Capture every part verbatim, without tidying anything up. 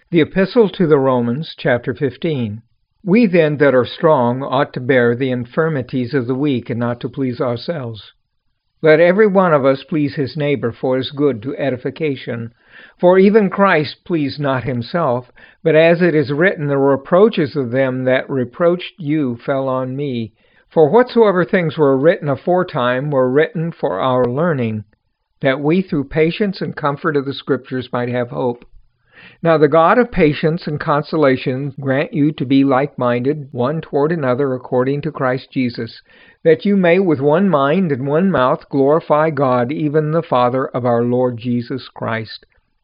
The Epistle to the Romans, chapter fifteen. We then that are strong ought to bear the infirmities of the weak, and not to please ourselves. Let every one of us please his neighbor for his good to edification. For even Christ pleased not himself, but as it is written, the reproaches of them that reproached you fell on me. For whatsoever things were written aforetime were written for our learning, that we through patience and comfort of the Scriptures might have hope. Now the God of patience and consolation grant you to be like-minded one toward another according to Christ Jesus, that you may with one mind and one mouth glorify God, even the Father of our Lord Jesus Christ.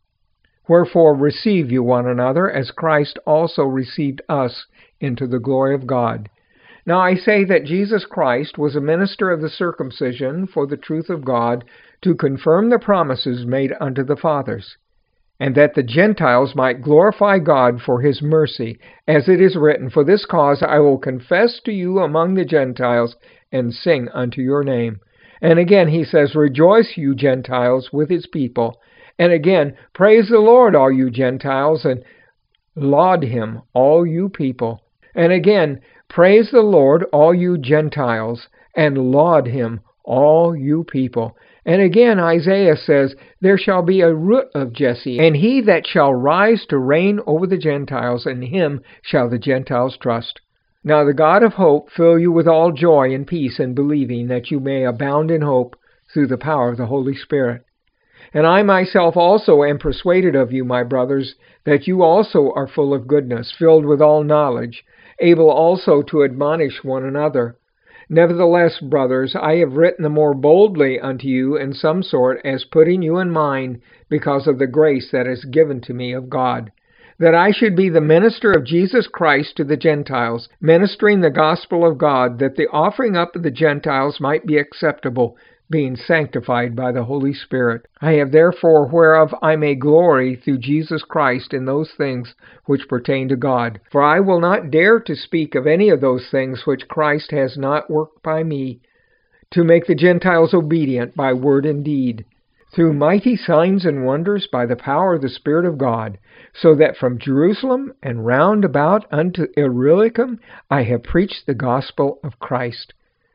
Wherefore receive you one another, as Christ also received us into the glory of God. Now I say that Jesus Christ was a minister of the circumcision for the truth of God, to confirm the promises made unto the fathers, and that the Gentiles might glorify God for his mercy, as it is written, For this cause I will confess to you among the Gentiles, and sing unto your name. And again he says, Rejoice, you Gentiles, with his people. And again, Praise the Lord, all you Gentiles, and laud him, all you people. And again, Praise the Lord, all you Gentiles, and laud him, all you people. And again Isaiah says, There shall be a root of Jesse, and he that shall rise to reign over the Gentiles, and him shall the Gentiles trust. Now the God of hope fill you with all joy and peace in believing, that you may abound in hope through the power of the Holy Spirit. And I myself also am persuaded of you, my brothers, that you also are full of goodness, filled with all knowledge, able also to admonish one another. Nevertheless, brothers, I have written the more boldly unto you in some sort, as putting you in mind, because of the grace that is given to me of God, that I should be the minister of Jesus Christ to the Gentiles, ministering the gospel of God, that the offering up of the Gentiles might be acceptable, being sanctified by the Holy Spirit. I have therefore whereof I may glory through Jesus Christ in those things which pertain to God. For I will not dare to speak of any of those things which Christ has not worked by me, to make the Gentiles obedient by word and deed, through mighty signs and wonders by the power of the Spirit of God, so that from Jerusalem and round about unto Illyricum I have preached the gospel of Christ.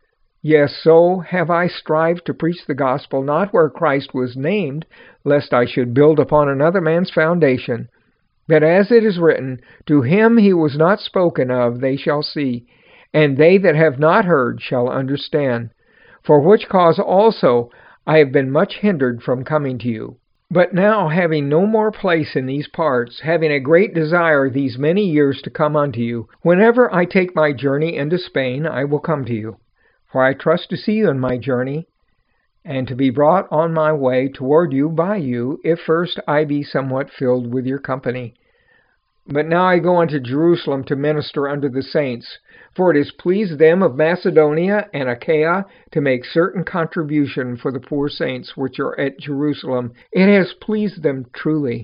Yes, so have I strived to preach the gospel, not where Christ was named, lest I should build upon another man's foundation. But as it is written, To him he was not spoken of, they shall see, and they that have not heard shall understand. For which cause also I have been much hindered from coming to you. But now, having no more place in these parts, having a great desire these many years to come unto you, whenever I take my journey into Spain, I will come to you. For I trust to see you in my journey, and to be brought on my way toward you by you, if first I be somewhat filled with your company. But now I go unto Jerusalem to minister unto the saints, for it has pleased them of Macedonia and Achaia to make certain contribution for the poor saints which are at Jerusalem. It has pleased them truly,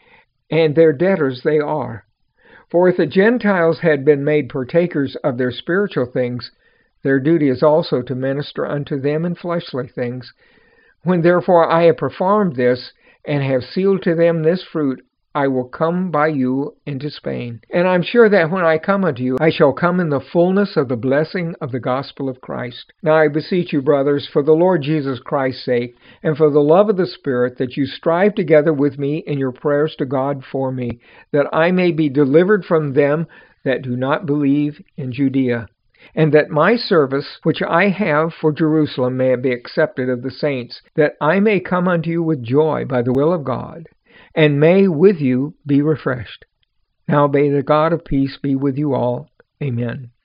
and their debtors they are. For if the Gentiles had been made partakers of their spiritual things, their duty is also to minister unto them in fleshly things. When therefore I have performed this, and have sealed to them this fruit, I will come by you into Spain. And I am sure that when I come unto you, I shall come in the fullness of the blessing of the gospel of Christ. Now I beseech you, brothers, for the Lord Jesus Christ's sake, and for the love of the Spirit, that you strive together with me in your prayers to God for me, that I may be delivered from them that do not believe in Judea, and that my service which I have for Jerusalem may be accepted of the saints, that I may come unto you with joy by the will of God, and may with you be refreshed. Now may the God of peace be with you all. Amen.